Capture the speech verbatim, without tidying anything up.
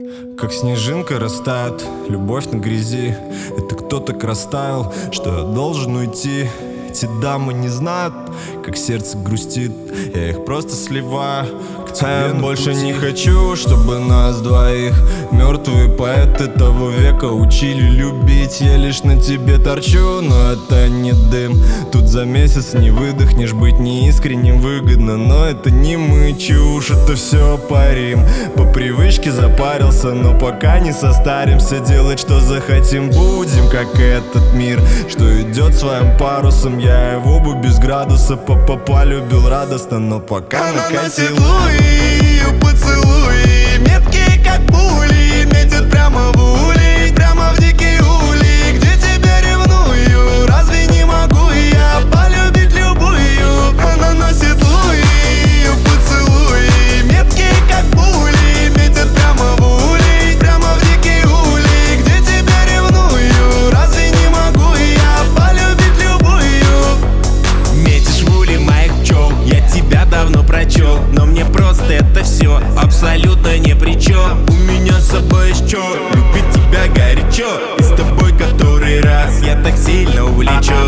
Как снежинка растает любовь на грязи. Это кто так растаял, что я должен уйти. Эти дамы не знают, как сердце грустит. Я их просто сливаю. Я больше не хочу, чтобы нас двоих мертвые поэты того века учили любить. Я лишь на тебе торчу, но это не дым. Тут за месяц не выдохнешь, быть неискренним выгодно. Но это не мы, чушь, это все парим. По привычке запарился, но пока не состаримся. Делать что захотим будем, как этот мир, что идет своим парусом. Я его бы без градуса по-по полюбил радостно, но пока накатил. Ее поцелуи, меткие как пули, метят прямо в улей, прямо в дикий улей. Где тебя ревную, разве не могу я полюбить любую? Она носит луи, ее поцелуи, меткие как пули, метят прямо в улей, прямо в дикий улей. Где тебя ревную, разве не могу я полюбить любую? Метишь в улей моих пчел, я тебя давно прочел, но мне просто это все абсолютно ни при чем. У меня с собой есть чё, любить тебя горячо, и с тобой который раз я так сильно увлечен.